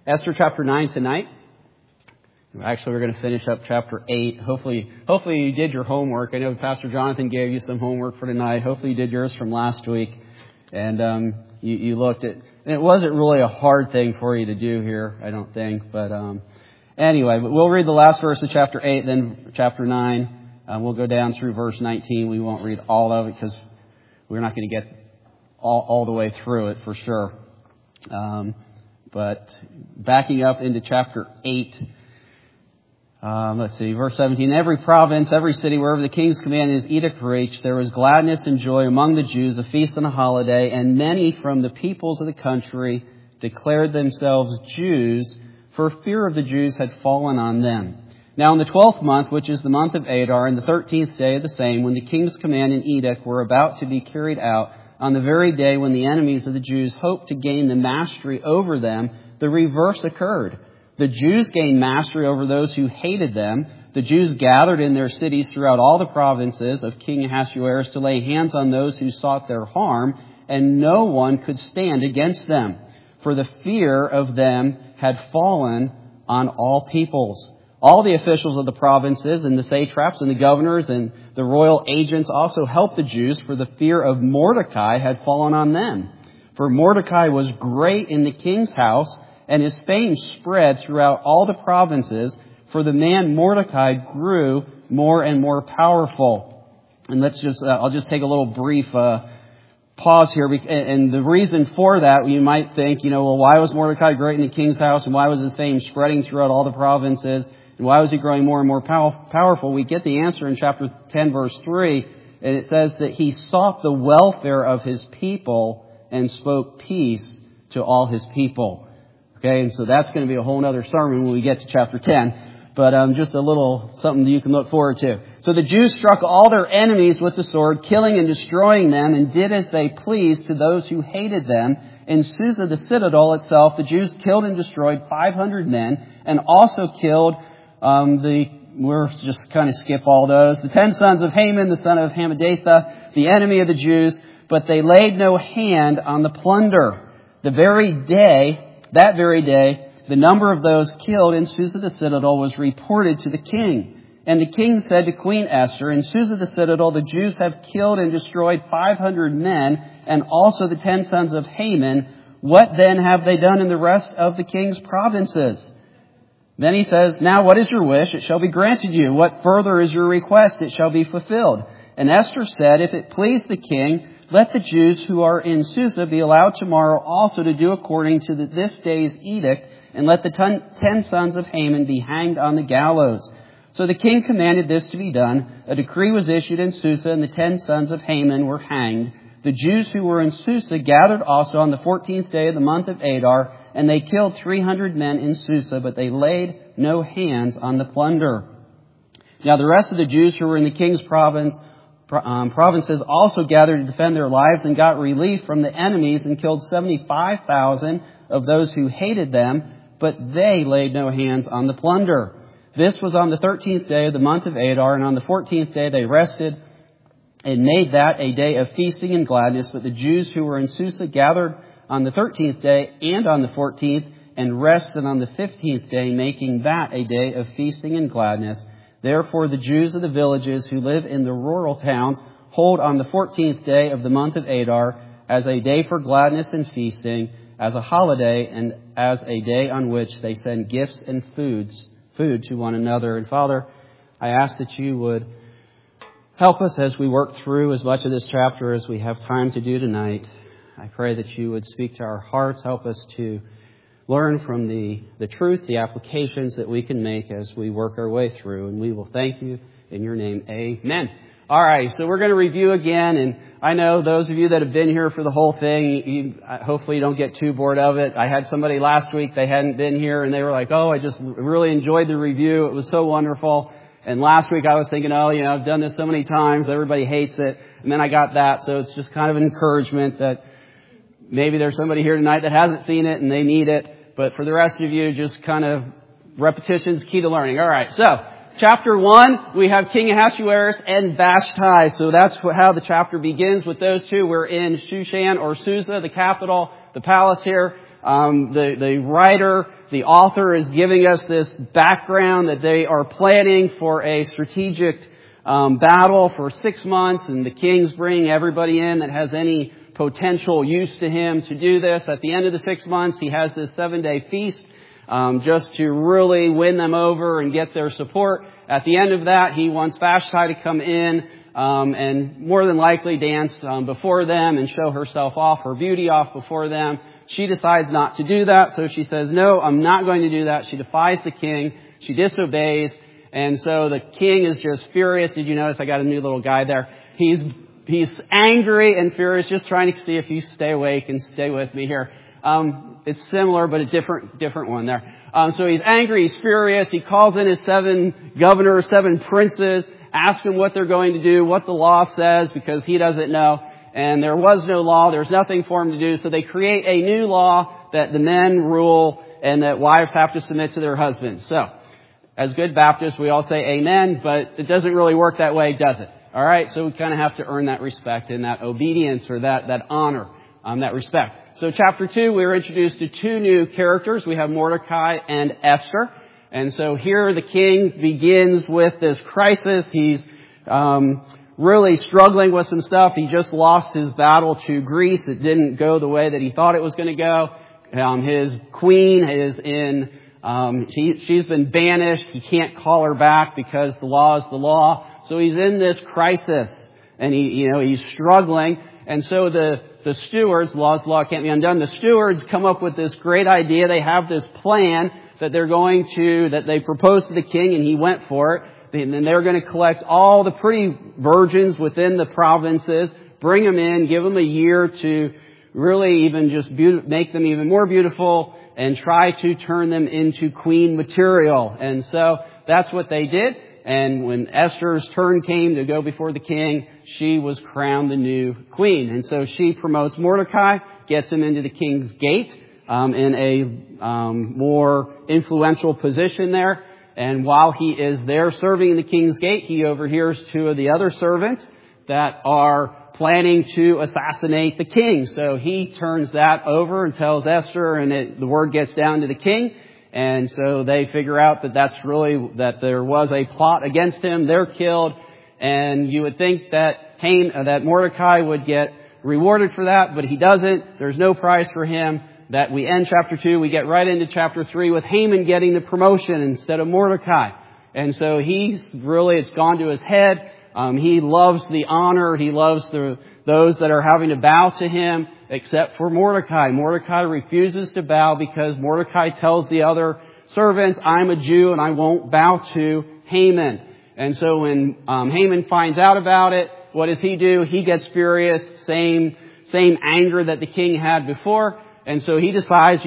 Esther chapter 9 tonight. Actually, we're going to finish up chapter 8. Hopefully you did your homework. I know Pastor Jonathan gave you some homework for tonight. Hopefully you did yours from last week. And you looked at... And it wasn't really a hard thing for you to do here, I don't think. But anyway, we'll read the last verse of chapter 8, then chapter 9. We'll go down through verse 19. We won't read all of it because we're not going to get all the way through it for sure. But backing up into chapter 8... let's see, verse 17. Every province, every city, wherever the king's command and his edict reached, there was gladness and joy among the Jews, a feast and a holiday, and many from the peoples of the country declared themselves Jews, for fear of the Jews had fallen on them. Now in the 12th month, which is the month of Adar, and the 13th day of the same, when the king's command and edict were about to be carried out, on the very day when the enemies of the Jews hoped to gain the mastery over them, the reverse occurred. The Jews gained mastery over those who hated them. The Jews gathered in their cities throughout all the provinces of King Ahasuerus to lay hands on those who sought their harm, and no one could stand against them, for the fear of them had fallen on all peoples. All the officials of the provinces and the satraps and the governors and the royal agents also helped the Jews, for the fear of Mordecai had fallen on them. For Mordecai was great in the king's house, and his fame spread throughout all the provinces, for the man Mordecai grew more and more powerful. And I'll just take a little brief pause here. And the reason for that, you might think, well, why was Mordecai great in the king's house, and why was his fame spreading throughout all the provinces, and why was he growing more and more powerful? We get the answer in chapter 10, verse 3, and it says that he sought the welfare of his people and spoke peace to all his people. Okay, and so that's going to be a whole other sermon when we get to chapter 10. But just a little something that you can look forward to. So the Jews struck all their enemies with the sword, killing and destroying them, and did as they pleased to those who hated them. In Susa, the citadel itself, the Jews killed and destroyed 500 men, and also killed we'll just kind of skip all those, the 10 sons of Haman, the son of Hammedatha, the enemy of the Jews, but they laid no hand on the plunder. That very day, the number of those killed in Susa the citadel was reported to the king. And the king said to Queen Esther, in Susa the citadel, the Jews have killed and destroyed 500 men, and also the 10 sons of Haman. What then have they done in the rest of the king's provinces? Then he says, now what is your wish? It shall be granted you. What further is your request? It shall be fulfilled. And Esther said, if it please the king, let the Jews who are in Susa be allowed tomorrow also to do according to this day's edict, and let the 10 sons of Haman be hanged on the gallows. So the king commanded this to be done. A decree was issued in Susa, and the 10 sons of Haman were hanged. The Jews who were in Susa gathered also on the 14th day of the month of Adar, and they killed 300 men in Susa, but they laid no hands on the plunder. Now the rest of the Jews who were in the king's provinces also gathered to defend their lives, and got relief from the enemies, and killed 75,000 of those who hated them, but they laid no hands on the plunder. This was on the 13th day of the month of Adar, and on the 14th day they rested and made that a day of feasting and gladness. But the Jews who were in Susa gathered on the 13th day and on the 14th, and rested on the 15th day, making that a day of feasting and gladness. Therefore the Jews of the villages who live in the rural towns hold on the 14th day of the month of Adar as a day for gladness and feasting, as a holiday, and as a day on which they send gifts and food to one another. And Father, I ask that you would help us as we work through as much of this chapter as we have time to do tonight. I pray that you would speak to our hearts, help us to learn from the truth, the applications that we can make as we work our way through. And we will thank you in your name. Amen. All right, so we're going to review again. And I know those of you that have been here for the whole thing, hopefully you don't get too bored of it. I had somebody last week, they hadn't been here, and they were like, I just really enjoyed the review. It was so wonderful. And last week I was thinking, I've done this so many times. Everybody hates it. And then I got that. So it's just kind of an encouragement that maybe there's somebody here tonight that hasn't seen it and they need it. But for the rest of you, just kind of repetition's key to learning. All right. So chapter 1, we have King Ahasuerus and Vashti. So that's how the chapter begins with those two. We're in Shushan or Susa, the capital, the palace here. The writer, the author is giving us this background that they are planning for a strategic battle for 6 months, and the king's bringing everybody in that has any potential use to him to do this. At the end of the 6 months, he has this 7-day feast just to really win them over and get their support. At the end of that, he wants Vashti to come in and more than likely dance before them and show herself off, her beauty off before them. She decides not to do that, so she says, no, I'm not going to do that. She defies the king. She disobeys. And so the king is just furious. Did you notice I got a new little guy there? He's angry and furious, just trying to see if you stay awake and stay with me here. It's similar, but a different one there. So he's angry, he's furious. He calls in his 7 governors, 7 princes, asks them what they're going to do, what the law says, because he doesn't know. And there was no law. There's nothing for him to do. So they create a new law that the men rule and that wives have to submit to their husbands. So, as good Baptists, we all say amen, but it doesn't really work that way, does it? All right? So we kind of have to earn that respect and that obedience or that honor, that respect. So chapter 2, we were introduced to 2 new characters. We have Mordecai and Esther. And so here the king begins with this crisis. He's really struggling with some stuff. He just lost his battle to Greece. It didn't go the way that he thought it was going to go. His queen is in, she's been banished. He can't call her back because the law is the law. So he's in this crisis and he's struggling. And so the stewards, law's law can't be undone. The stewards come up with this great idea. They have this plan that that they proposed to the king, and he went for it. And then they're going to collect all the pretty virgins within the provinces, bring them in, give them a year to really even just make them even more beautiful and try to turn them into queen material. And so that's what they did. And when Esther's turn came to go before the king, she was crowned the new queen. And so she promotes Mordecai, gets him into the king's gate in a more influential position there. And while he is there serving in the king's gate, he overhears 2 of the other servants that are planning to assassinate the king. So he turns that over and tells Esther, and the word gets down to the king. And so they figure out that there was a plot against him. They're killed. And you would think that Mordecai would get rewarded for that, but he doesn't. There's no prize for him. That we end chapter 2, we get right into chapter 3 with Haman getting the promotion instead of Mordecai. And so it's gone to his head. He loves the honor. He loves those that are having to bow to him, except for Mordecai. Mordecai refuses to bow because Mordecai tells the other servants, I'm a Jew and I won't bow to Haman. And so when Haman finds out about it, what does he do? He gets furious, same anger that the king had before. And so he decides,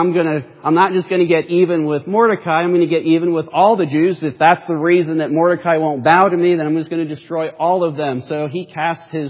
I'm not just going to get even with Mordecai, I'm going to get even with all the Jews. If that's the reason that Mordecai won't bow to me, then I'm just going to destroy all of them. So he casts his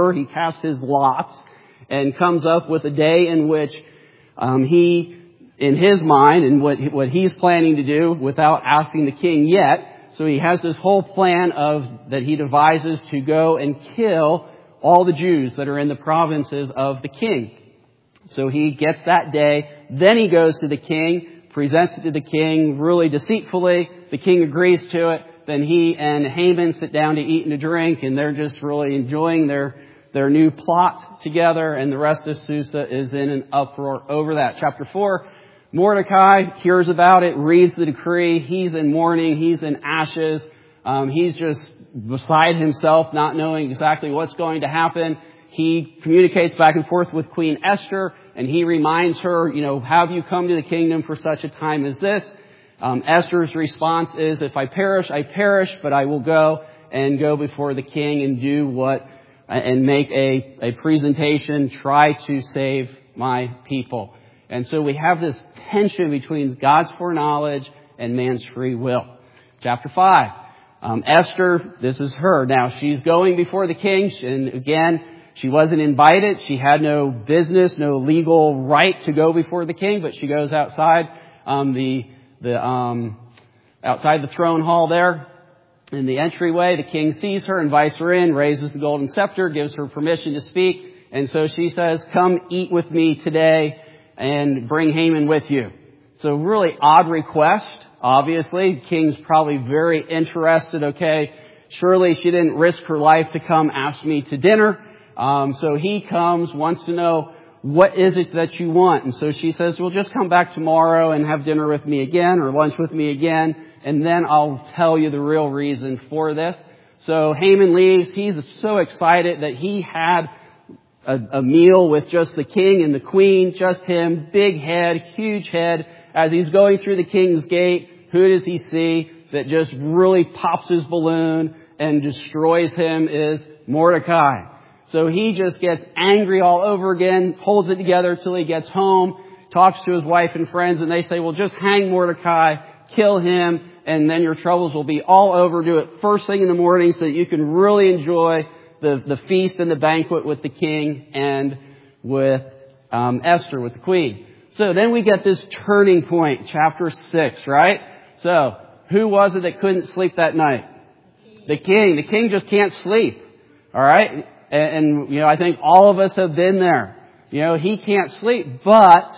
lots, and comes up with a day in which he, in his mind, and what he's planning to do without asking the king yet. So he has this whole plan that he devises to go and kill all the Jews that are in the provinces of the king. So he gets that day. Then he goes to the king, presents it to the king really deceitfully. The king agrees to it. Then he and Haman sit down to eat and to drink, and they're just really enjoying their new plot together. And the rest of Susa is in an uproar over that. Chapter 4, Mordecai hears about it, reads the decree. He's in mourning. He's in ashes. He's just beside himself, not knowing exactly what's going to happen. He communicates back and forth with Queen Esther, and he reminds her, have you come to the kingdom for such a time as this? Esther's response is, if I perish, I perish, but I will go before the king and make a presentation, try to save my people. And so we have this tension between God's foreknowledge and man's free will. Chapter 5. Esther, this is her. Now, she's going before the king, and again, she wasn't invited. She had no business, no legal right to go before the king, but she goes outside outside the throne hall there in the entryway. The king sees her, invites her in, raises the golden scepter, gives her permission to speak. And so she says, come eat with me today and bring Haman with you. So really odd request, obviously. The king's probably very interested, okay. Surely she didn't risk her life to come ask me to dinner. So he comes, wants to know, what is it that you want? And so she says, well, just come back tomorrow and have dinner with me again or lunch with me again, and then I'll tell you the real reason for this. So Haman leaves. He's so excited that he had a meal with just the king and the queen, just him, big head, huge head. As he's going through the king's gate, who does he see that just really pops his balloon and destroys him is Mordecai. So he just gets angry all over again, holds it together till he gets home, talks to his wife and friends, and they say, well, just hang Mordecai, kill him, and then your troubles will be all over. Do it first thing in the morning so that you can really enjoy the feast and the banquet with the king and with Esther, with the queen. So then we get this turning point, chapter 6, right? So who was it that couldn't sleep that night? The king. The king just can't sleep. All right? And I think all of us have been there. He can't sleep. But,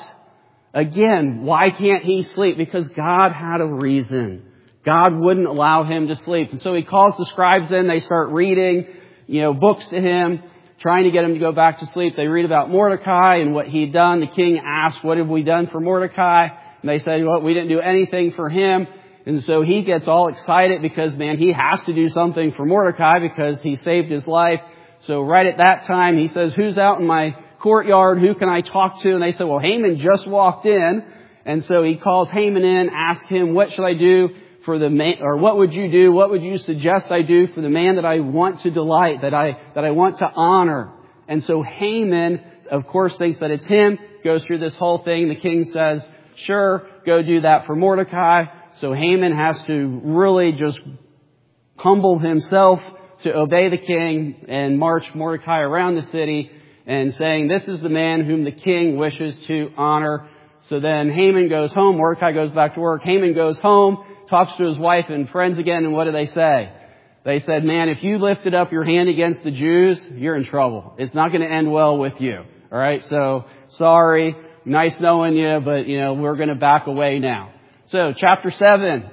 again, why can't he sleep? Because God had a reason. God wouldn't allow him to sleep. And so he calls the scribes in. They start reading, books to him, trying to get him to go back to sleep. They read about Mordecai and what he'd done. The king asked, what have we done for Mordecai? And they said, well, we didn't do anything for him. And so he gets all excited because, man, he has to do something for Mordecai because he saved his life. So right at that time, he says, who's out in my courtyard? Who can I talk to? And they said, well, Haman just walked in. And so he calls Haman in, asks him, what should I do for the man, or what would you do? What would you suggest I do for the man that I want to delight, that I want to honor? And so Haman, of course, thinks that it's him, goes through this whole thing. The king says, sure, go do that for Mordecai. So Haman has to really just humble himself to obey the king and march Mordecai around the city and saying, this is the man whom the king wishes to honor. So then Haman goes home. Mordecai goes back to work. Haman goes home, talks to his wife and friends again. And what do they say? They said, man, if you lifted up your hand against the Jews, you're in trouble. It's not going to end well with you. All right. So sorry. Nice knowing you, but we're going to back away now. So chapter 7,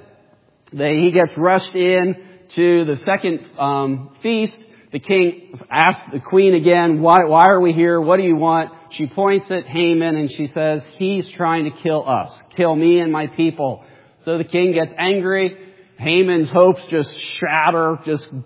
he gets rushed in to the second feast. The king asks the queen again, why are we here? What do you want? She points at Haman and she says, he's trying to kill us, kill me and my people. So the king gets angry. Haman's hopes just shatter, just the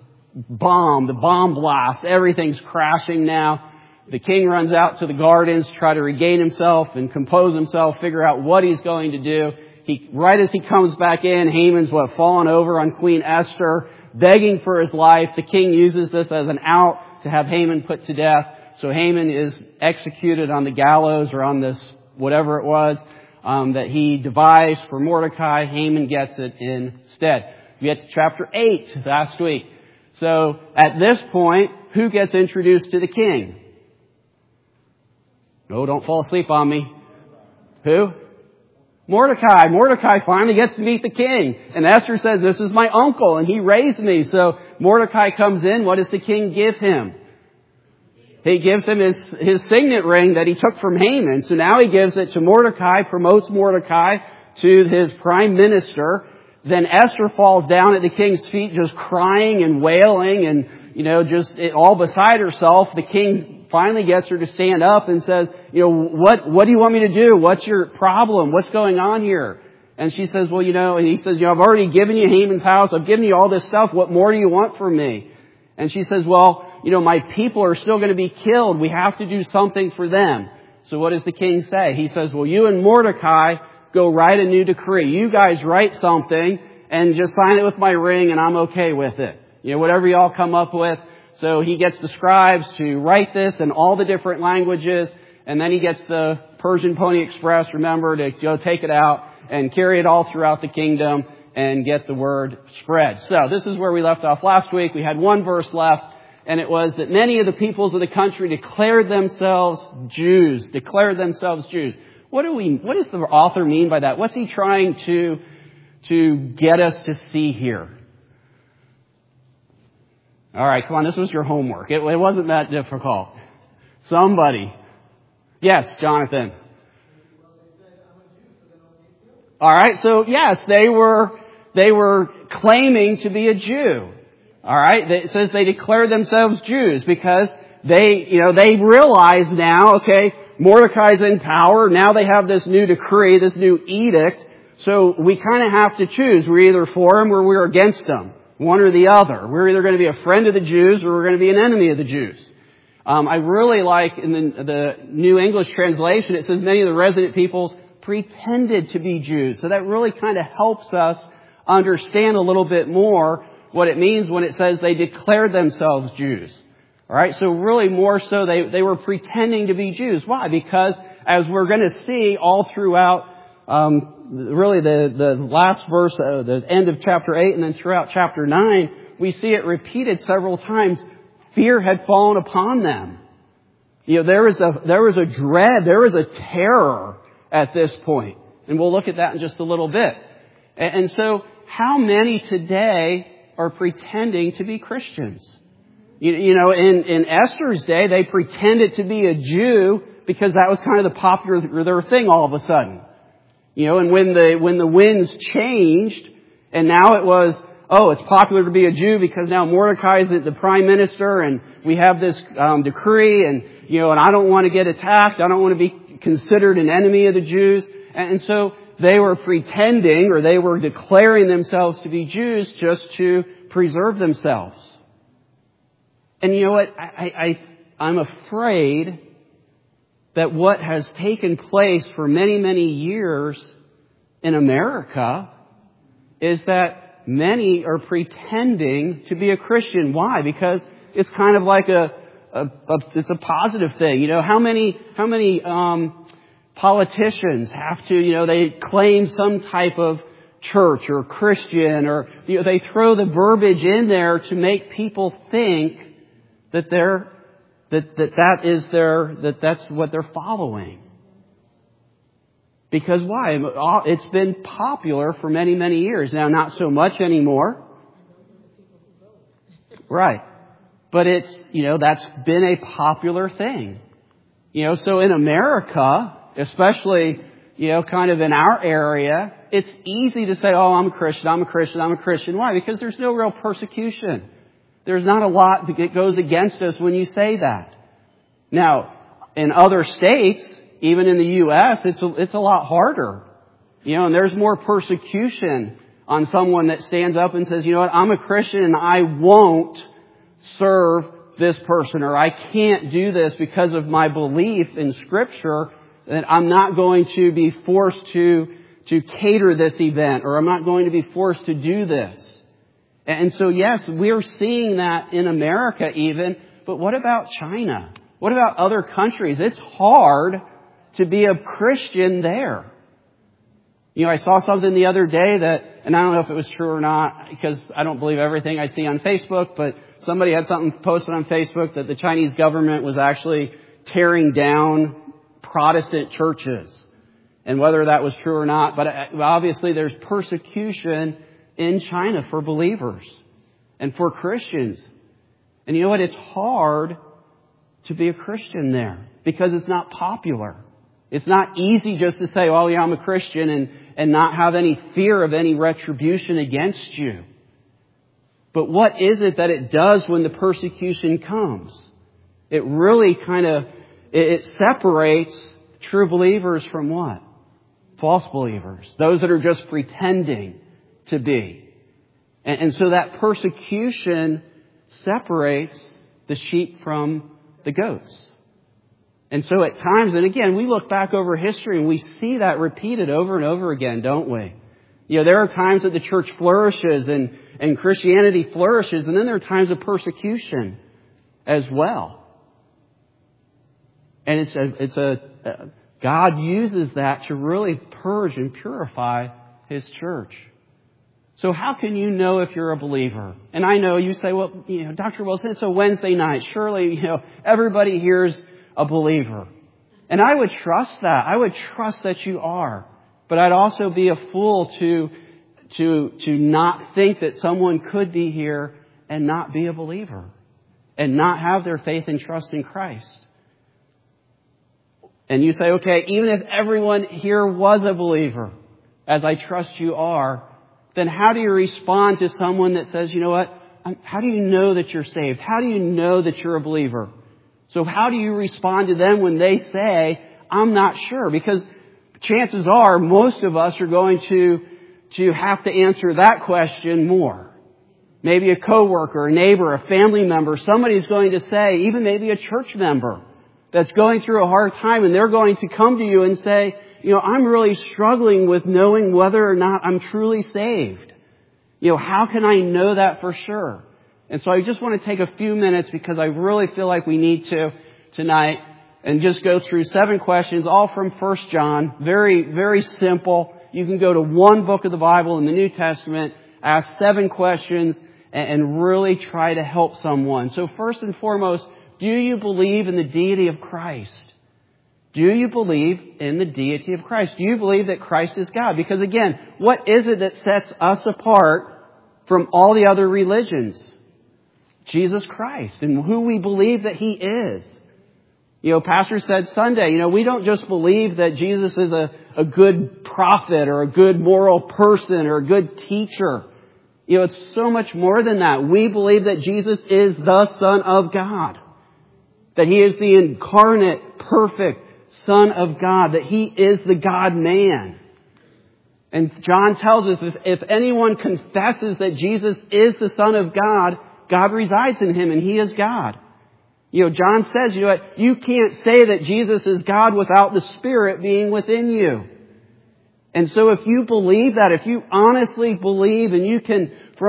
bomb blast. Everything's crashing now. The king runs out to the gardens to try to regain himself and compose himself, figure out what he's going to do. Right as he comes back in, Haman's fallen over on Queen Esther, begging for his life. The king uses this as an out to have Haman put to death. So Haman is executed on the gallows or on this, whatever it was, that he devised for Mordecai. Haman gets it instead. We get to chapter 8 last week. So at this point, who gets introduced to the king? No, don't fall asleep on me. Who? Mordecai. Mordecai finally gets to meet the king. And Esther says, this is my uncle and he raised me. So Mordecai comes in. What does the king give him? He gives him his signet ring that he took from Haman. So now he gives it to Mordecai, promotes Mordecai to his prime minister. Then Esther falls down at the king's feet just crying and wailing and, just all beside herself. The king finally gets her to stand up and says, what do you want me to do? What's your problem? What's going on here? And she says, and he says, I've already given you Haman's house. I've given you all this stuff. What more do you want from me? And she says, my people are still going to be killed. We have to do something for them. So what does the king say? He says, you and Mordecai go write a new decree. You guys write something and just sign it with my ring and I'm okay with it. Whatever y'all come up with. So he gets the scribes to write this in all the different languages. And then he gets the Persian Pony Express, remember, to go take it out and carry it all throughout the kingdom and get the word spread. So this is where we left off last week. We had one verse left, and it was that many of the peoples of the country declared themselves Jews. Declared themselves Jews. What does the author mean by that? What's he trying to get us to see here? All right, come on, this was your homework. It wasn't that difficult. Somebody. Yes, Jonathan. All right, so yes, they were claiming to be a Jew. All right, it says they declared themselves Jews because they realize now, okay, Mordecai's in power. Now they have this new decree, this new edict. So we kind of have to choose. We're either for him or we're against him. One or the other. We're either going to be a friend of the Jews or we're going to be an enemy of the Jews. I really like in the New English translation, it says many of the resident peoples pretended to be Jews. So that really kind of helps us understand a little bit more what it means when it says they declared themselves Jews. All right, so really more so they were pretending to be Jews. Why? Because as we're going to see all throughout really the last verse, the end of chapter 8 and then throughout chapter 9, we see it repeated several times. Fear had fallen upon them. There was a dread, there was a terror at this point. And we'll look at that in just a little bit. And so how many today are pretending to be Christians? In Esther's day, they pretended to be a Jew because that was kind of the popular thing all of a sudden. And when the winds changed, and now it was, it's popular to be a Jew because now Mordecai is the prime minister, and we have this decree, and I don't want to get attacked. I don't want to be considered an enemy of the Jews. And so they were pretending, or they were declaring themselves to be Jews just to preserve themselves. And you know what? I'm afraid that what has taken place for many, many years in America is that many are pretending to be a Christian. Why? Because it's kind of like it's a positive thing. How many politicians have to, they claim some type of church or Christian, or they throw the verbiage in there to make people think that that's what they're following. Because why? It's been popular for many, many years. Now, not so much anymore. Right. But it's, that's been a popular thing. So in America, especially, kind of in our area, it's easy to say, I'm a Christian, I'm a Christian, I'm a Christian. Why? Because there's no real persecution. There's not a lot that goes against us when you say that. Now, in other states, even in the U.S., it's a lot harder. And there's more persecution on someone that stands up and says, I'm a Christian and I won't serve this person, or I can't do this because of my belief in Scripture, that I'm not going to be forced to cater this event, or I'm not going to be forced to do this. And so, yes, we're seeing that in America even, but what about China? What about other countries? It's hard to be a Christian there. I saw something the other day and I don't know if it was true or not, because I don't believe everything I see on Facebook, but somebody had something posted on Facebook that the Chinese government was actually tearing down Protestant churches. And whether that was true or not, but obviously there's persecution in China for believers and for Christians. And you know what? It's hard to be a Christian there because it's not popular. It's not easy just to say, I'm a Christian and not have any fear of any retribution against you. But what is it that it does when the persecution comes? It really it separates true believers from what? False believers. Those that are just pretending to be. And so that persecution separates the sheep from the goats. And so at times, and again, we look back over history and we see that repeated over and over again, don't we? There are times that the church flourishes and Christianity flourishes, and then there are times of persecution as well. And God uses that to really purge and purify His church. So how can you know if you're a believer? And I know you say, Dr. Wilson, it's a Wednesday night. Surely, everybody here's a believer. And I would trust that. I would trust that you are. But I'd also be a fool to not think that someone could be here and not be a believer and not have their faith and trust in Christ. And you say, okay, even if everyone here was a believer, as I trust you are, then how do you respond to someone that says, you know what, how do you know that you're saved? How do you know that you're a believer? So how do you respond to them when they say, I'm not sure? Because chances are most of us are going to have to answer that question more. Maybe a coworker, a neighbor, a family member, somebody's going to say, even maybe a church member that's going through a hard time, and they're going to come to you and say, you know, I'm really struggling with knowing whether or not I'm truly saved. You know, how can I know that for sure? And so I just want to take a few minutes, because I really feel like we need to tonight, and just go through 7 questions, all from 1 John. Very, very simple. You can go to one book of the Bible in the New Testament, ask 7 questions, and really try to help someone. So first and foremost, do you believe in the deity of Christ? Do you believe in the deity of Christ? Do you believe that Christ is God? Because again, what is it that sets us apart from all the other religions? Jesus Christ, and who we believe that He is. You know, Pastor said Sunday, you know, we don't just believe that Jesus is a good prophet or a good moral person or a good teacher. You know, it's so much more than that. We believe that Jesus is the Son of God. That He is the incarnate, perfect Son of God. That He is the God-man. And John tells us if anyone confesses that Jesus is the Son of God, God resides in Him and He is God. You know, John says, you know what, you can't say that Jesus is God without the Spirit being within you. And so if you believe that, if you honestly believe, and you can,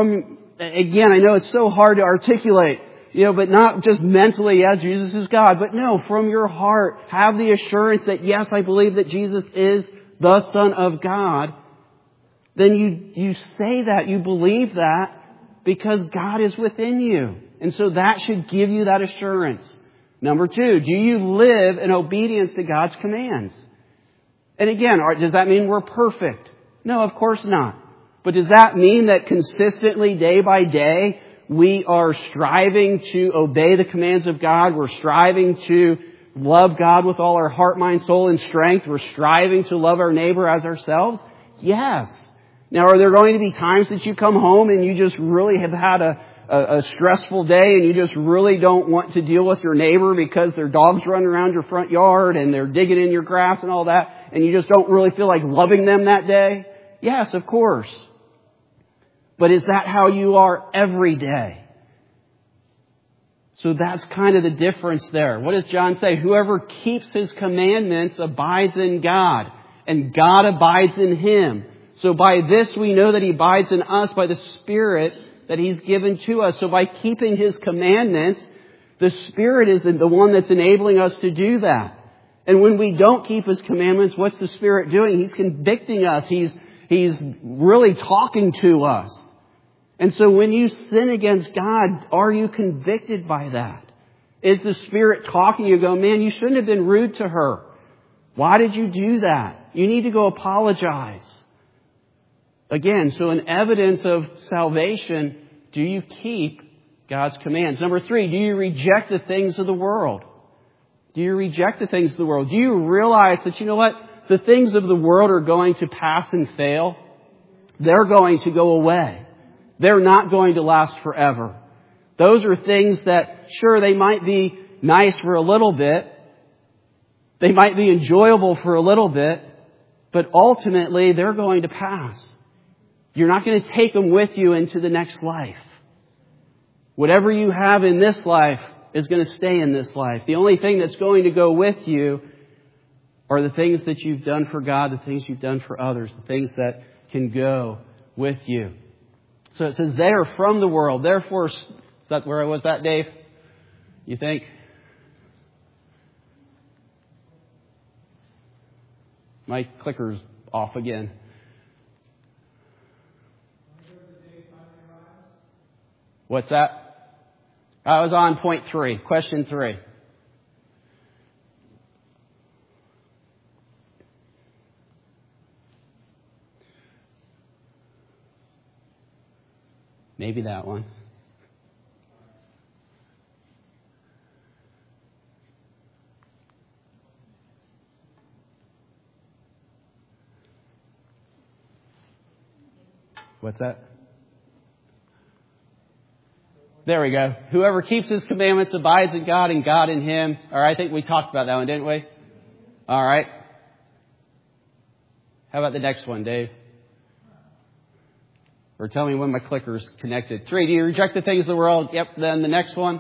again, I know it's so hard to articulate, you know, but not just mentally, yeah, Jesus is God, but no, from your heart, have the assurance that, yes, I believe that Jesus is the Son of God. Then you say that, you believe that, because God is within you. And so that should give you that assurance. Number 2, do you live in obedience to God's commands? And again, does that mean we're perfect? No, of course not. But does that mean that consistently, day by day, we are striving to obey the commands of God? We're striving to love God with all our heart, mind, soul, and strength. We're striving to love our neighbor as ourselves? Yes. Now, are there going to be times that you come home and you just really have had a stressful day, and you just really don't want to deal with your neighbor because their dog's running around your front yard and they're digging in your grass and all that, and you just don't really feel like loving them that day? Yes, of course. But is that how you are every day? So that's kind of the difference there. What does John say? Whoever keeps His commandments abides in God, and God abides in him. So by this we know that He abides in us, by the Spirit that He's given to us. So by keeping His commandments, the Spirit is the one that's enabling us to do that. And when we don't keep His commandments, what's the Spirit doing? He's convicting us. He's really talking to us. And so when you sin against God, are you convicted by that? Is the Spirit talking? You go, man, you shouldn't have been rude to her. Why did you do that? You need to go apologize. Again, so an evidence of salvation, do you keep God's commands? Number 3, do you reject the things of the world? Do you reject the things of the world? Do you realize that, you know what, the things of the world are going to pass and fail? They're going to go away. They're not going to last forever. Those are things that, sure, they might be nice for a little bit. They might be enjoyable for a little bit, but ultimately they're going to pass. You're not going to take them with you into the next life. Whatever you have in this life is going to stay in this life. The only thing that's going to go with you are the things that you've done for God, the things you've done for others, the things that can go with you. So it says, they are from the world. Therefore, is that where I was at, Dave? You think? My clicker's off again. What's that? I was on point 3, question 3. Maybe that one. What's that? There we go. Whoever keeps His commandments abides in God and God in him. All right, I think we talked about that one, didn't we? All right. How about the next one, Dave? Or tell me when my clicker's connected. 3, do you reject the things of the world? Yep, then the next one.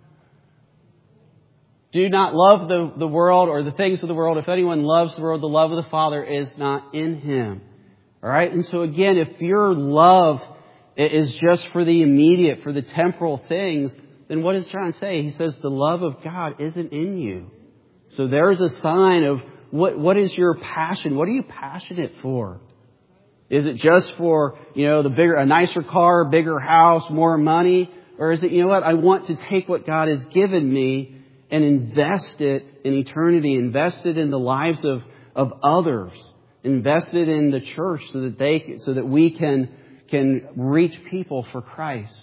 Do not love the world or the things of the world. If anyone loves the world, the love of the Father is not in him. All right? And so again, if your love is just for the immediate, for the temporal things, then what is John say? He says the love of God isn't in you. So there's a sign of what is your passion? What are you passionate for? Is it just for, a nicer car, bigger house, more money? Or is it, I want to take what God has given me and invest it in eternity, invest it in the lives of others, invest it in the church so that we can reach people for Christ.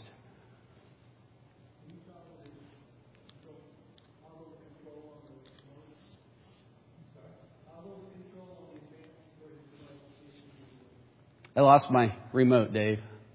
I lost my remote, Dave.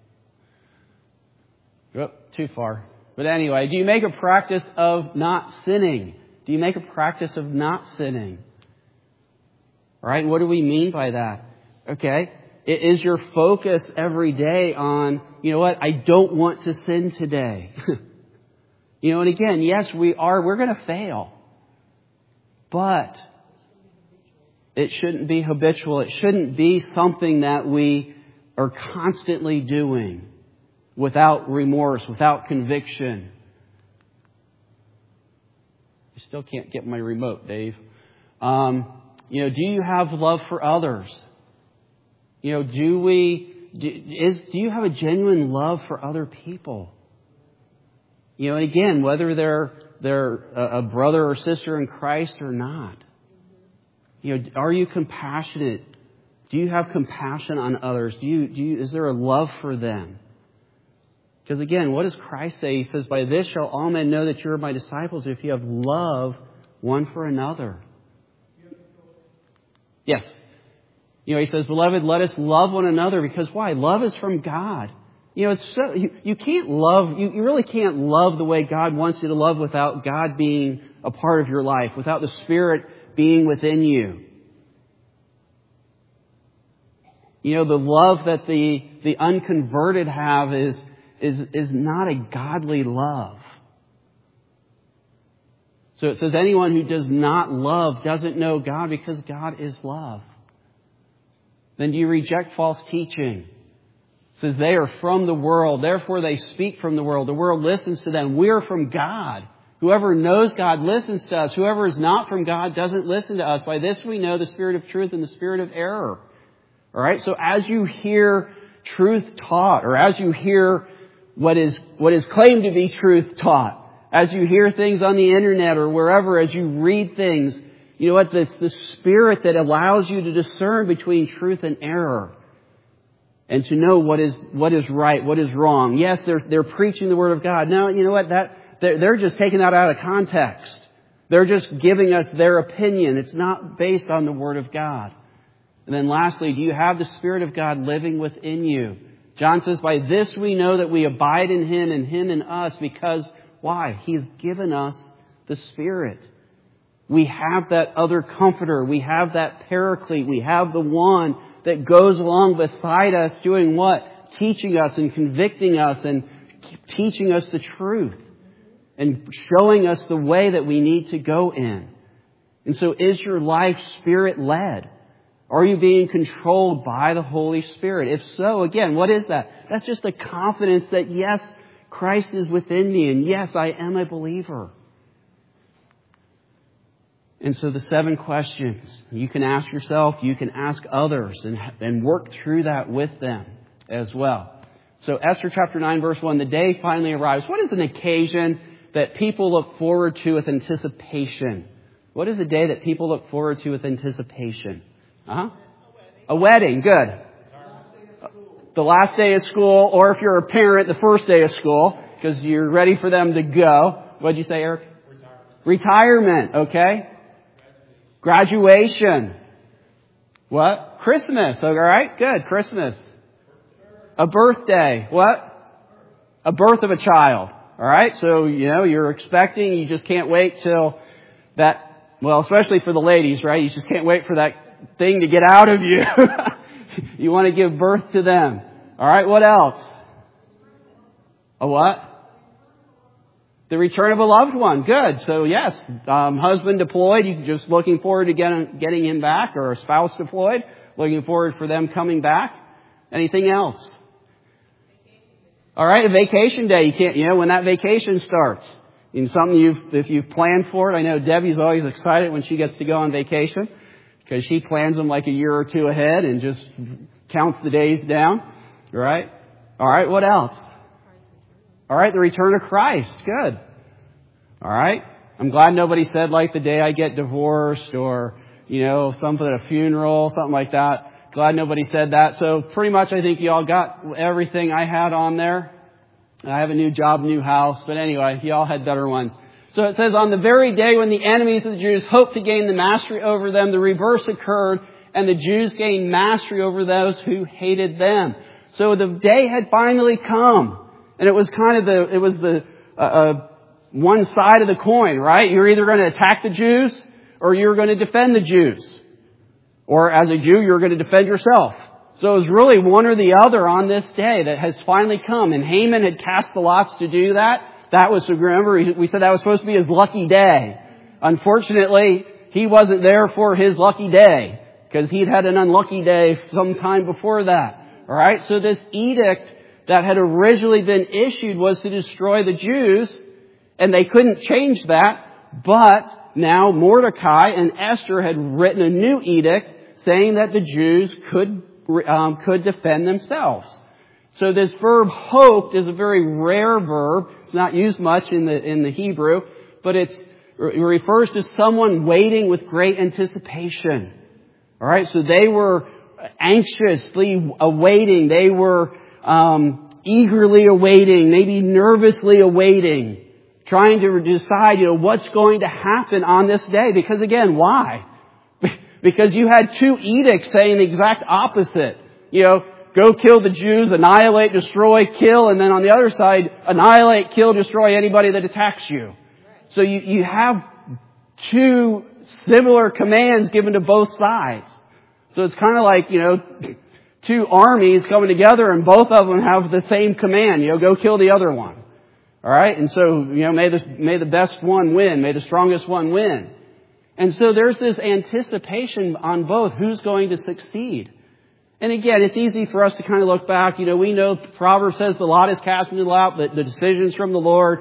Oh, too far. But anyway, do you make a practice of not sinning? Do you make a practice of not sinning? All right, what do we mean by that? Okay, is your focus every day on, I don't want to sin today. And again, yes, we're going to fail. But it shouldn't be habitual. It shouldn't be something that we are constantly doing without remorse, without conviction. I still can't get my remote, Dave. Do you have love for others? Do you have a genuine love for other people? And again, whether they're a brother or sister in Christ or not. Are you compassionate? Do you have compassion on others? Is there a love for them? Because again, what does Christ say? He says, by this shall all men know that you are my disciples if you have love one for another. Yes. He says, beloved, let us love one another because why? Love is from God. It's so, you can't love, you really can't love the way God wants you to love without God being a part of your life, without the Spirit being within you. The love that the unconverted have is not a godly love. So it says anyone who does not love doesn't know God because God is love. Then do you reject false teaching? It says they are from the world, therefore they speak from the world. The world listens to them. We are from God. Whoever knows God listens to us. Whoever is not from God doesn't listen to us. By this we know the spirit of truth and the spirit of error. All right? So as you hear truth taught, or as you hear what is claimed to be truth taught, as you hear things on the internet or wherever, as you read things, it's the Spirit that allows you to discern between truth and error. And to know what is right, what is wrong. Yes, they're preaching the Word of God. No, they're just taking that out of context. They're just giving us their opinion. It's not based on the Word of God. And then lastly, do you have the Spirit of God living within you? John says, by this we know that we abide in Him and Him in us because, why? He has given us the Spirit. We have that other comforter. We have that paraclete. We have the one that goes along beside us doing what? Teaching us and convicting us and teaching us the truth and showing us the way that we need to go in. And so is your life Spirit-led? Are you being controlled by the Holy Spirit? If so, again, what is that? That's just a confidence that, yes, Christ is within me, and yes, I am a believer. And so the 7 questions you can ask yourself, you can ask others, and work through that with them as well. So Esther chapter 9, verse 1, the day finally arrives. What is an occasion that people look forward to with anticipation? What is a day that people look forward to with anticipation? A wedding. Good. The last day of school, or if you're a parent, the first day of school, because you're ready for them to go. What did you say, Eric? Retirement. Okay. Graduation. What? Christmas. All right. Good. Christmas. A birthday. What? A birth of a child. All right? So, you're expecting, you just can't wait till that, well, especially for the ladies, right? You just can't wait for that thing to get out of you. You want to give birth to them. All right, what else? A what? The return of a loved one. Good. So yes, husband deployed, you're just looking forward to getting him back, or a spouse deployed, looking forward for them coming back. Anything else? All right, a vacation day. You can't, when that vacation starts. Something if you've planned for it. I know Debbie's always excited when she gets to go on vacation, because she plans them like a year or two ahead and just counts the days down. Right? All right, what else? All right, the return of Christ. Good. All right. I'm glad nobody said like the day I get divorced, or, something at a funeral, something like that. Glad nobody said that. So pretty much I think you all got everything I had on there. I have a new job, new house. But anyway, you all had better ones. So it says, on the very day when the enemies of the Jews hoped to gain the mastery over them, the reverse occurred, and the Jews gained mastery over those who hated them. So the day had finally come. And it was kind of one side of the coin, right? You're either going to attack the Jews or you're going to defend the Jews. Or as a Jew, you're going to defend yourself. So it was really one or the other on this day that has finally come. And Haman had cast the lots to do that. That was, remember, we said that was supposed to be his lucky day. Unfortunately, he wasn't there for his lucky day, because he'd had an unlucky day some time before that. All right? So this edict that had originally been issued was to destroy the Jews, and they couldn't change that. But now Mordecai and Esther had written a new edict saying that the Jews could defend themselves. So this verb hoped is a very rare verb. It's not used much in the Hebrew, but it refers to someone waiting with great anticipation. All right, so they were anxiously awaiting. They were eagerly awaiting, maybe nervously awaiting, trying to decide, what's going to happen on this day. Because again, why? Because you had two edicts saying the exact opposite. Go kill the Jews, annihilate, destroy, kill, and then on the other side, annihilate, kill, destroy anybody that attacks you. So you have two similar commands given to both sides. So it's kind of like, two armies coming together, and both of them have the same command. Go kill the other one. All right? And so, may the best one win. May the strongest one win. And so there's this anticipation on both. Who's going to succeed? And again, it's easy for us to kind of look back. We know Proverbs says the lot is cast into the lap, the decision's from the Lord.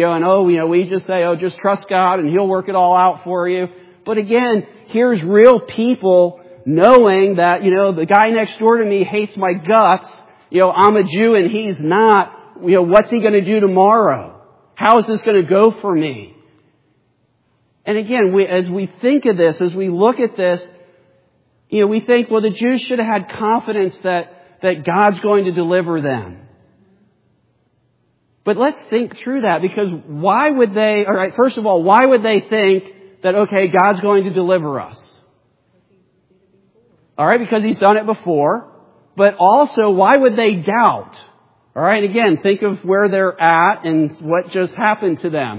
We just say, just trust God and He'll work it all out for you. But again, here's real people knowing that, the guy next door to me hates my guts. I'm a Jew and he's not. What's he going to do tomorrow? How is this going to go for me? And again, as we think of this, as we look at this, we think, well, the Jews should have had confidence that God's going to deliver them. But let's think through that, because why would they think that, okay, God's going to deliver us? All right, because He's done it before. But also, why would they doubt? All right, again, think of where they're at and what just happened to them.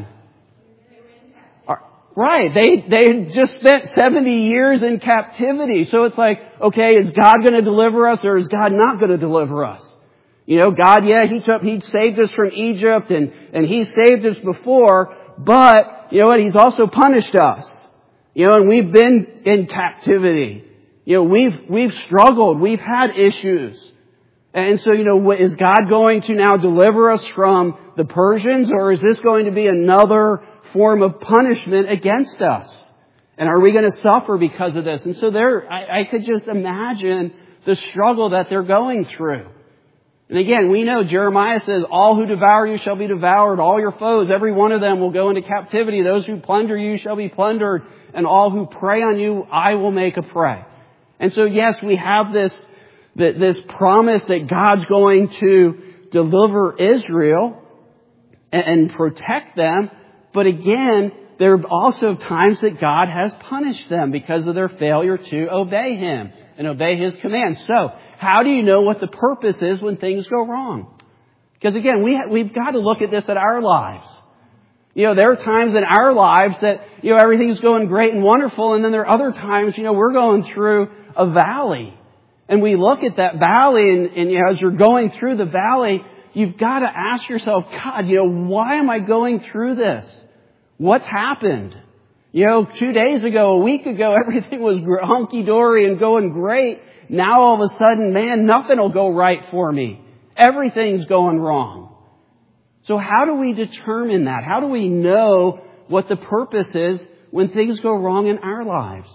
Right, they just spent 70 years in captivity. So it's like, okay, is God going to deliver us, or is God not going to deliver us? God, He saved us from Egypt and He saved us before, but, He's also punished us. And we've been in captivity. We've struggled. We've had issues. And so, is God going to now deliver us from the Persians, or is this going to be another form of punishment against us? And are we going to suffer because of this? And so I could just imagine the struggle that they're going through. And again, we know Jeremiah says, all who devour you shall be devoured. All your foes, every one of them will go into captivity. Those who plunder you shall be plundered. And all who prey on you, I will make a prey. And so yes, we have this promise that God's going to deliver Israel and protect them. But again, there are also times that God has punished them because of their failure to obey Him and obey His commands. So, How do you know what the purpose is when things go wrong? Because again, we've got to look at this at our lives. There are times in our lives that, everything's going great and wonderful, and then there are other times, we're going through a valley. And we look at that valley, and as you're going through the valley, you've got to ask yourself, God, why am I going through this? What's happened? 2 days ago, a week ago, everything was hunky-dory and going great. Now all of a sudden, man, nothing will go right for me. Everything's going wrong. So how do we determine that? How do we know what the purpose is when things go wrong in our lives?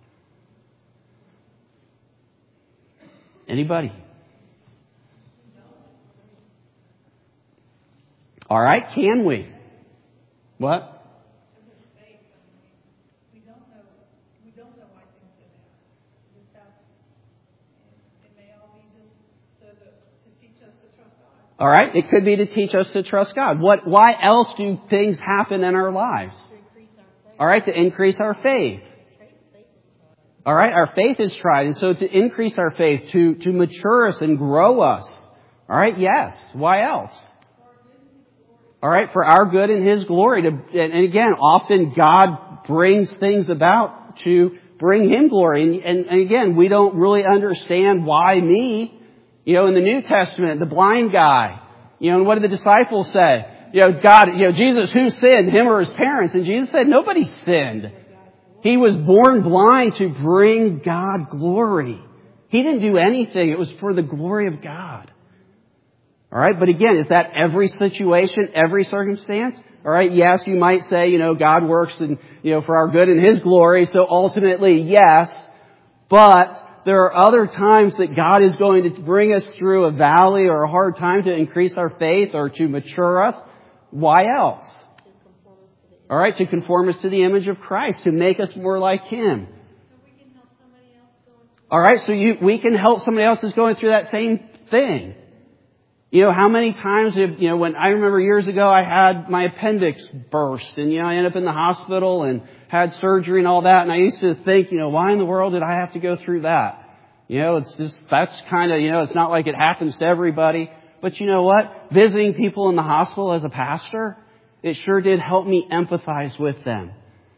Anybody? All right, can we? What? We don't know why things happen. It may all be just to teach us to trust God. All right, it could be to teach us to trust God. Why else do things happen in our lives? All right, to increase our faith. All right, our faith is tried, and so to increase our faith, to mature us and grow us. All right, yes. Why else? All right, for our good and His glory. And again, often God brings things about to bring Him glory. And again, we don't really understand why me. In the New Testament, the blind guy, and what did the disciples say? God, Jesus, who sinned, him or his parents? And Jesus said, nobody sinned. He was born blind to bring God glory. He didn't do anything. It was for the glory of God. All right. But again, is that every situation, every circumstance? All right. Yes, you might say, God works and, for our good and His glory. So ultimately, yes. But there are other times that God is going to bring us through a valley or a hard time to increase our faith or to mature us. Why else? All right, to conform us to the image of Christ, to make us more like Him. So we can help somebody else go through. All right, so we can help somebody else who's going through that same thing. How many times when I remember years ago I had my appendix burst and, I ended up in the hospital and had surgery and all that. And I used to think, why in the world did I have to go through that? It's just, that's kind of, it's not like it happens to everybody. But you know what? Visiting people in the hospital as a pastor, it sure did help me empathize with them.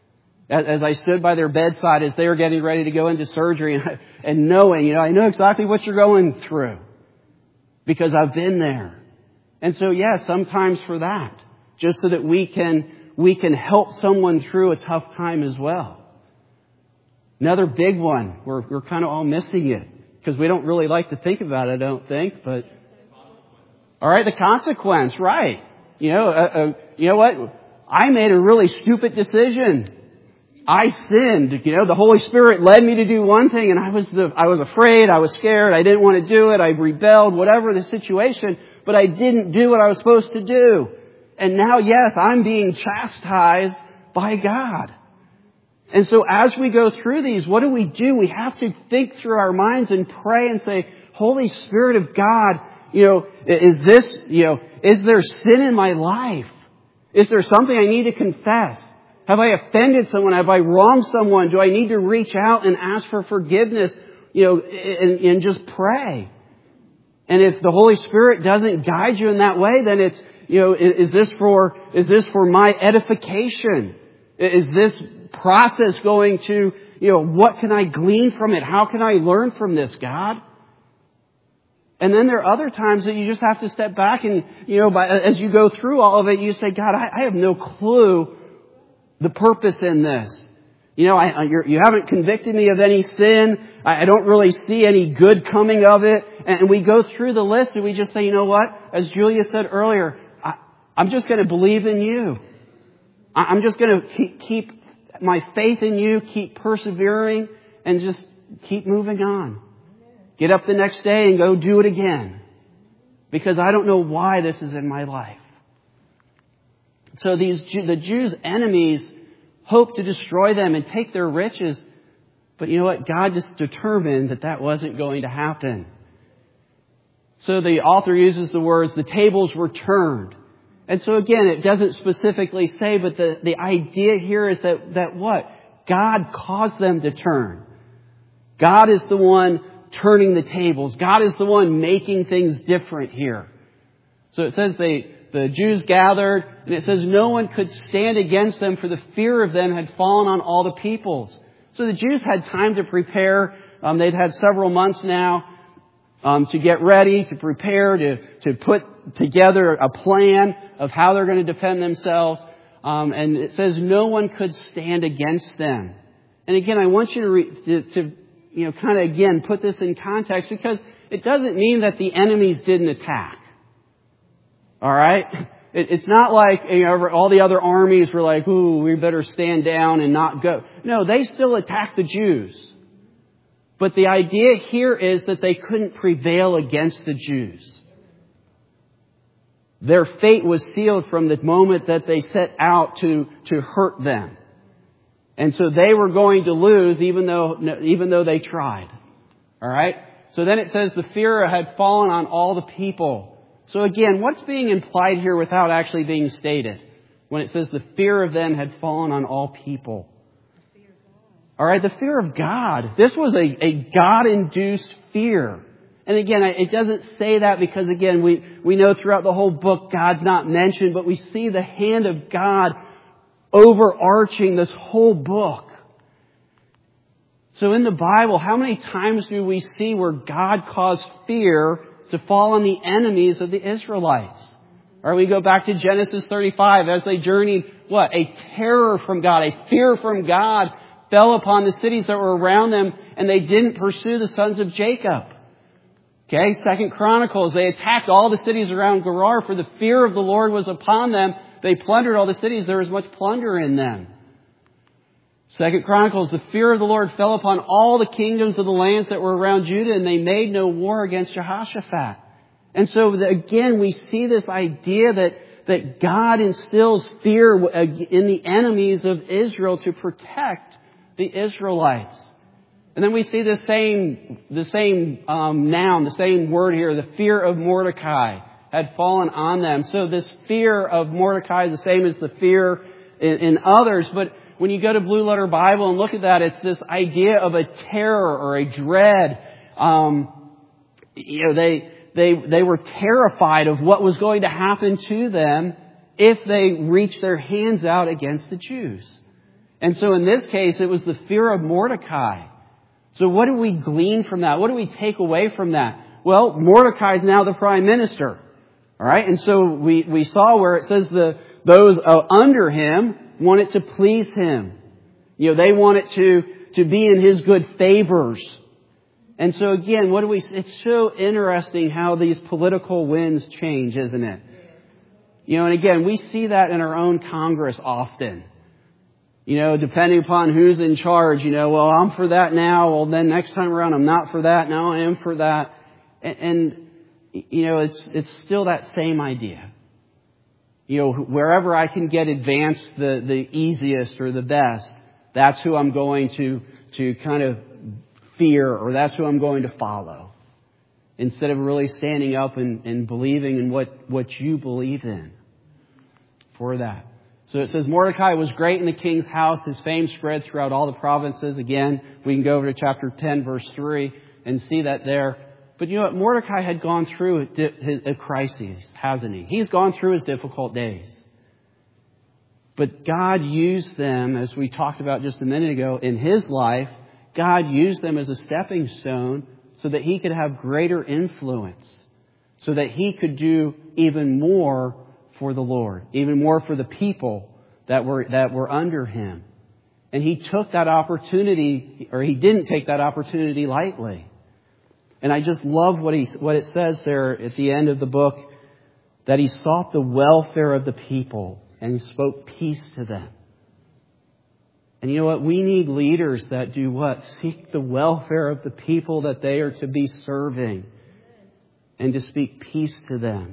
As I stood by their bedside as they were getting ready to go into surgery and knowing, I know exactly what you're going through because I've been there. And so, sometimes for that, just so that we can help someone through a tough time as well. Another big one, we're kind of all missing it because we don't really like to think about it, I don't think, but all right, the consequence, right. You know what? I made a really stupid decision. I sinned. The Holy Spirit led me to do one thing and I was afraid, I was scared, I didn't want to do it, I rebelled, whatever the situation, but I didn't do what I was supposed to do. And now, yes, I'm being chastised by God. And so as we go through these, what do? We have to think through our minds and pray and say, Holy Spirit of God, is there sin in my life? Is there something I need to confess? Have I offended someone? Have I wronged someone? Do I need to reach out and ask for forgiveness? And just pray. And if the Holy Spirit doesn't guide you in that way, then it's, is this for my edification? Is this process going to, what can I glean from it? How can I learn from this, God? And then there are other times that you just have to step back and, as you go through all of it, you say, God, I have no clue the purpose in this. You haven't convicted me of any sin. I don't really see any good coming of it. And we go through the list and we just say, you know what? As Julia said earlier, I'm just going to believe in you. I'm just going to keep my faith in you, keep persevering, and just keep moving on. Get up the next day and go do it again. Because I don't know why this is in my life. So the Jews' enemies hope to destroy them and take their riches. But you know what? God just determined that wasn't going to happen. So the author uses the words, the tables were turned. And so again, it doesn't specifically say, but the idea here is that what? God caused them to turn. God is the one turning the tables. God is the one making things different here. So it says the Jews gathered, and it says no one could stand against them, for the fear of them had fallen on all the peoples. So the Jews had time to prepare. They'd had several months now to get ready, to prepare, to put together a plan of how they're going to defend themselves. And it says no one could stand against them. And again, I want you to kind of again put this in context, because it doesn't mean that the enemies didn't attack. All right? It's not like all the other armies were like, ooh, we better stand down and not go. No, they still attacked the Jews. But the idea here is that they couldn't prevail against the Jews. Their fate was sealed from the moment that they set out to hurt them. And so they were going to lose even though they tried. All right? So then it says the fear had fallen on all the people. So again, what's being implied here without actually being stated? When it says the fear of them had fallen on all people. All right, the fear of God. This was a God-induced fear. And again, it doesn't say that because, again, we know throughout the whole book God's not mentioned, but we see the hand of God overarching this whole book. So in the Bible, how many times do we see where God caused fear to fall on the enemies of the Israelites? Or we go back to Genesis 35, as they journeyed, a terror from God, a fear from God fell upon the cities that were around them, and they didn't pursue the sons of Jacob. Okay, 2 Chronicles, they attacked all the cities around Gerar, for the fear of the Lord was upon them. They plundered all the cities. There was much plunder in them. 2 Chronicles, the fear of the Lord fell upon all the kingdoms of the lands that were around Judah, and they made no war against Jehoshaphat. And so again, we see this idea that God instills fear in the enemies of Israel to protect the Israelites. And then we see the same noun, the same word here, the fear of Mordecai had fallen on them. So this fear of Mordecai is the same as the fear in others. But when you go to Blue Letter Bible and look at that, it's this idea of a terror or a dread. They were terrified of what was going to happen to them if they reached their hands out against the Jews. And so in this case, it was the fear of Mordecai. So what do we glean from that? What do we take away from that? Well, Mordecai is now the prime minister. All right. And so we saw where it says those under him wanted to please him. They wanted to be in his good favors. And so again, it's so interesting how these political winds change, isn't it? And again, we see that in our own Congress often. Depending upon who's in charge, well, I'm for that now. Well, then next time around, I'm not for that. Now I am for that. And it's still that same idea. Wherever I can get advanced the easiest or the best, that's who I'm going to kind of fear, or that's who I'm going to follow. Instead of really standing up and believing in what you believe in for that. So it says Mordecai was great in the king's house. His fame spread throughout all the provinces. Again, we can go over to chapter 10, verse 3 and see that there. But you know what? Mordecai had gone through a crisis, hasn't he? He's gone through his difficult days. But God used them, as we talked about just a minute ago, in his life. God used them as a stepping stone so that he could have greater influence. So that he could do even more for the Lord, even more for the people that were under him. And he took that opportunity, or he didn't take that opportunity lightly. And I just love what it says there at the end of the book, that he sought the welfare of the people and he spoke peace to them. And you know what? We need leaders that do what? Seek the welfare of the people that they are to be serving and to speak peace to them.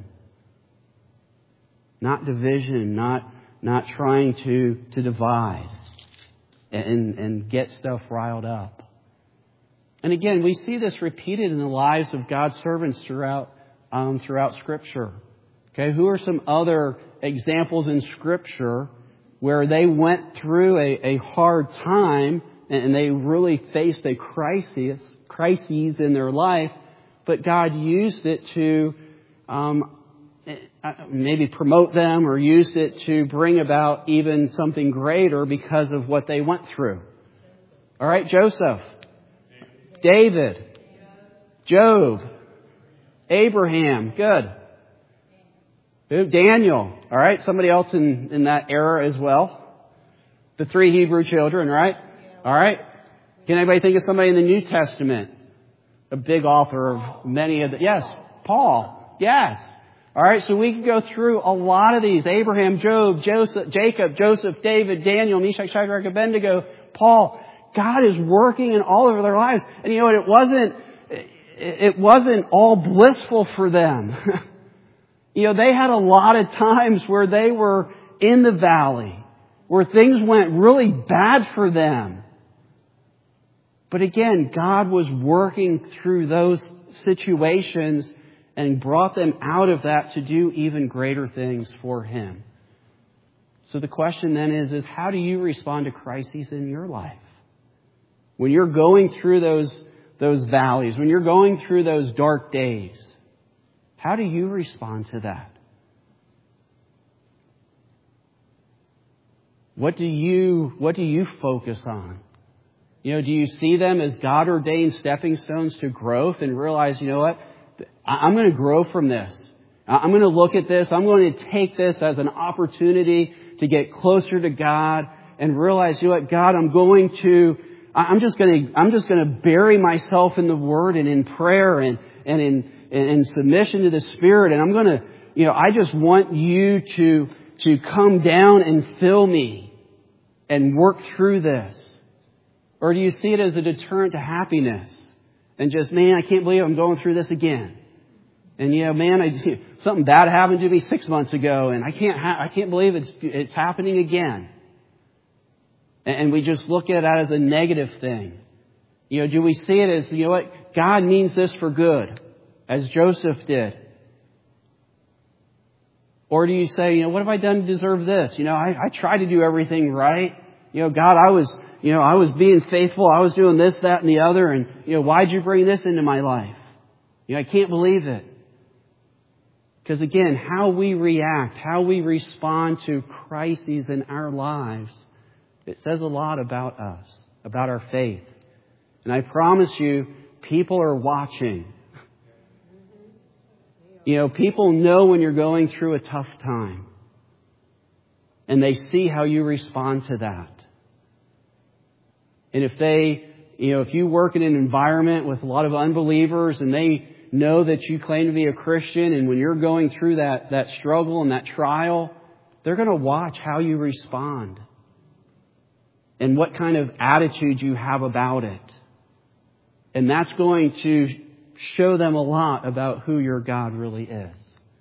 Not division, not trying to divide and get stuff riled up. And again, we see this repeated in the lives of God's servants throughout Scripture. Okay, who are some other examples in Scripture where they went through a hard time and they really faced a crises in their life, but God used it to maybe promote them or used it to bring about even something greater because of what they went through. All right, Joseph, David, Job, Abraham, good. Daniel, all right, somebody else in that era as well. The 3 Hebrew children, right? All right. Can anybody think of somebody in the New Testament? A big author of many of the... Yes, Paul. Yes. All right, so we can go through a lot of these. Abraham, Job, Jacob, Joseph, David, Daniel, Meshach, Shadrach, Abednego, Paul. God is working in all of their lives. And you know what? It wasn't all blissful for them. You know, they had a lot of times where they were in the valley, where things went really bad for them. But again, God was working through those situations and brought them out of that to do even greater things for Him. So the question then is how do you respond to crises in your life? When you're going through those valleys, when you're going through those dark days, how do you respond to that? What do you focus on? You know, do you see them as God-ordained stepping stones to growth and realize, you know what? I'm going to grow from this. I'm going to look at this. I'm going to take this as an opportunity to get closer to God and realize, you know what, God, I'm just going to bury myself in the Word and in prayer and in submission to the Spirit. And I'm going to, you know, I just want you to come down and fill me and work through this. Or do you see it as a deterrent to happiness? And just, man, I can't believe I'm going through this again. And, you know, man, something bad happened to me 6 months ago, and I can't believe it's happening again. And we just look at that as a negative thing. You know, do we see it as, you know what, God means this for good, as Joseph did? Or do you say, you know, what have I done to deserve this? You know, I tried to do everything right. You know, God, I was being faithful. I was doing this, that, and the other. And, you know, why'd you bring this into my life? You know, I can't believe it. Because again, how we react, how we respond to crises in our lives, it says a lot about us, about our faith. And I promise you, people are watching. You know, people know when you're going through a tough time. And they see how you respond to that. And if you work in an environment with a lot of unbelievers and they know that you claim to be a Christian, and when you're going through that struggle and that trial, they're going to watch how you respond and what kind of attitude you have about it. And that's going to show them a lot about who your God really is.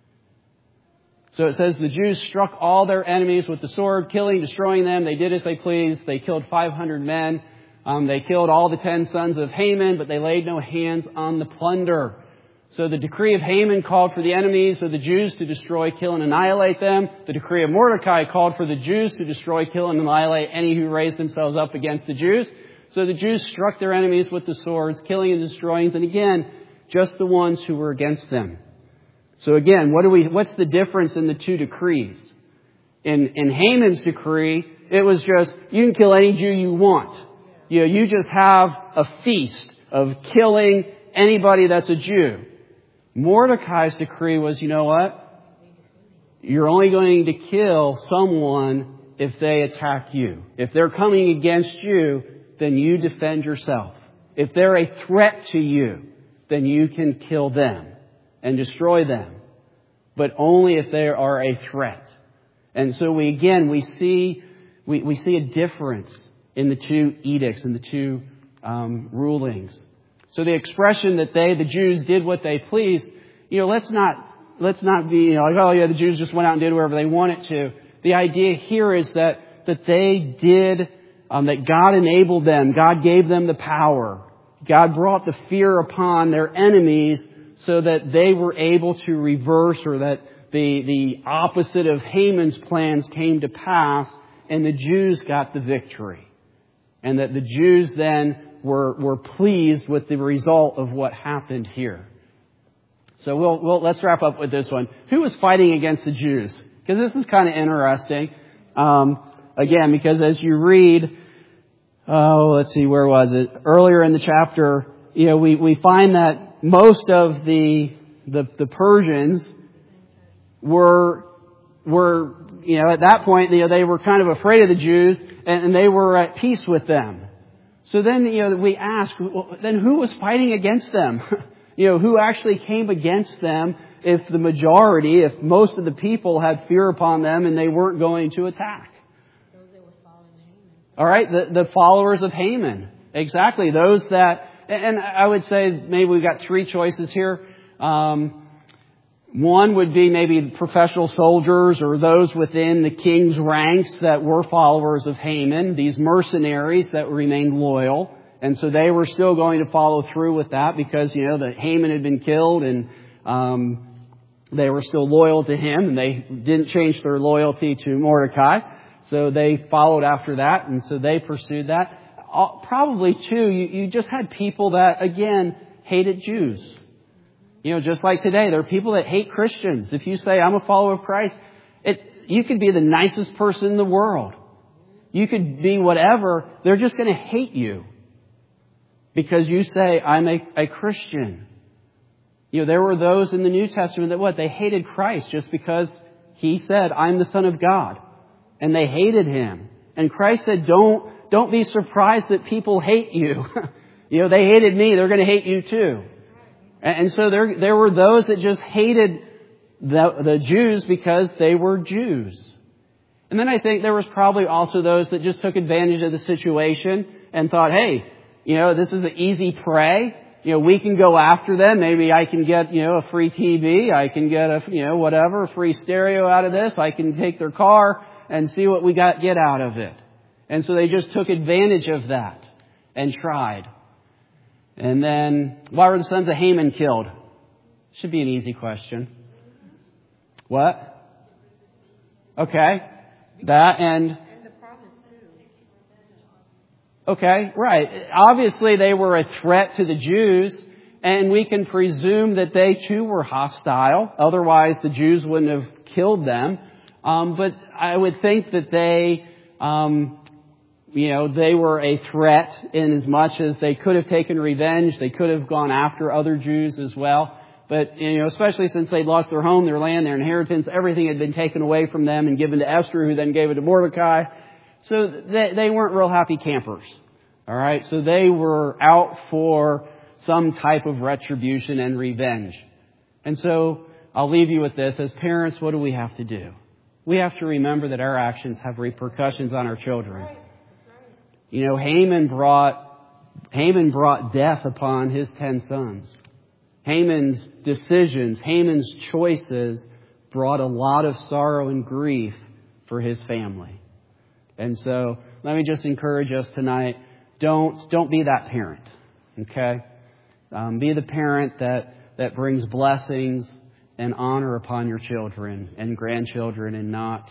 So it says the Jews struck all their enemies with the sword, killing, destroying them. They did as they pleased. They killed 500 men. They killed all the 10 sons of Haman, but they laid no hands on the plunder. So the decree of Haman called for the enemies of the Jews to destroy, kill, and annihilate them. The decree of Mordecai called for the Jews to destroy, kill, and annihilate any who raised themselves up against the Jews. So the Jews struck their enemies with the swords, killing and destroying, and again, just the ones who were against them. So again, what's the difference in the two decrees? In Haman's decree, it was just, you can kill any Jew you want. You know, you just have a feast of killing anybody that's a Jew. Mordecai's decree was, you know what? You're only going to kill someone if they attack you. If they're coming against you, then you defend yourself. If they're a threat to you, then you can kill them and destroy them. But only if they are a threat. And so we see a difference in the two edicts and the two rulings. So the expression that the Jews did what they pleased, you know, let's not be, you know, like, oh yeah, the Jews just went out and did whatever they wanted to. The idea here is that they did, that God enabled them. God gave them the power. God brought the fear upon their enemies so that they were able to reverse, or that the opposite of Haman's plans came to pass and the Jews got the victory. And that the Jews then were pleased with the result of what happened here. So let's wrap up with this one. Who was fighting against the Jews? Because this is kind of interesting. Again, because as you read, let's see, where was it? Earlier in the chapter, we find that most of the Persians were at that point, they were kind of afraid of the Jews and they were at peace with them. So then, we ask, well, then who was fighting against them? Who actually came against them if most of the people had fear upon them and they weren't going to attack? Those that were following Haman. All right, the followers of Haman. Exactly. Those that, and I would say maybe we've got three choices here. One would be maybe professional soldiers or those within the king's ranks that were followers of Haman, these mercenaries that remained loyal. And so they were still going to follow through with that because, the Haman had been killed and they were still loyal to him and they didn't change their loyalty to Mordecai. So they followed after that and so they pursued that. Probably too, you just had people that, again, hated Jews. Just like today, there are people that hate Christians. If you say, I'm a follower of Christ, you could be the nicest person in the world. You could be whatever. They're just going to hate you because you say, I'm a Christian. There were those in the New Testament that they hated Christ just because he said, I'm the Son of God. And they hated him. And Christ said, don't be surprised that people hate you. They hated me. They're going to hate you too. And so there were those that just hated the Jews because they were Jews. And then I think there was probably also those that just took advantage of the situation and thought, hey, this is an easy prey. We can go after them. Maybe I can get, a free TV. I can get a free stereo out of this. I can take their car and see what we get out of it. And so they just took advantage of that and tried. And then, why were the sons of Haman killed? Should be an easy question. What? Okay. That and the promise too. Okay, right. Obviously they were a threat to the Jews, and we can presume that they too were hostile. Otherwise the Jews wouldn't have killed them. But I would think that they were a threat in as much as they could have taken revenge. They could have gone after other Jews as well. But, especially since they'd lost their home, their land, their inheritance, everything had been taken away from them and given to Esther, who then gave it to Mordecai. So they weren't real happy campers. All right. So they were out for some type of retribution and revenge. And so I'll leave you with this. As parents, what do we have to do? We have to remember that our actions have repercussions on our children. Haman brought death upon his 10 sons. Haman's decisions, Haman's choices brought a lot of sorrow and grief for his family. And so let me just encourage us tonight, don't be that parent. Okay? Be the parent that brings blessings and honor upon your children and grandchildren and not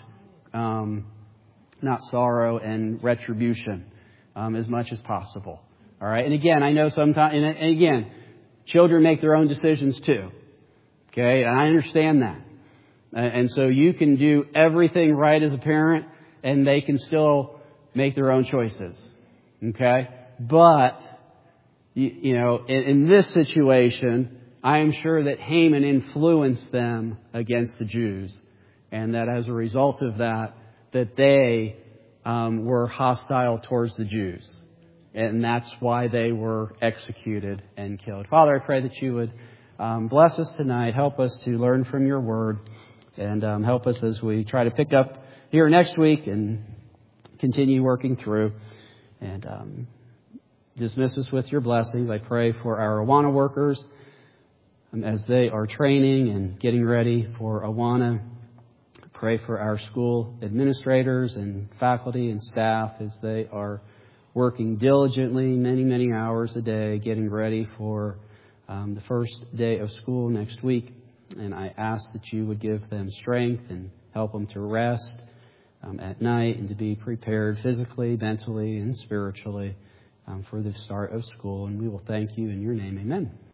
sorrow and retribution. As much as possible. All right. And again, I know sometimes, and again, children make their own decisions too. Okay. And I understand that. And so you can do everything right as a parent and they can still make their own choices. Okay. But, in this situation, I am sure that Haman influenced them against the Jews. And that as a result of that they were hostile towards the Jews. And that's why they were executed and killed. Father, I pray that you would bless us tonight. Help us to learn from your word. And help us as we try to pick up here next week and continue working through. And dismiss us with your blessings. I pray for our Awana workers as they are training and getting ready for Awana. Pray for our school administrators and faculty and staff as they are working diligently many, many hours a day getting ready for the first day of school next week. And I ask that you would give them strength and help them to rest at night and to be prepared physically, mentally, and spiritually for the start of school. And we will thank you in your name. Amen.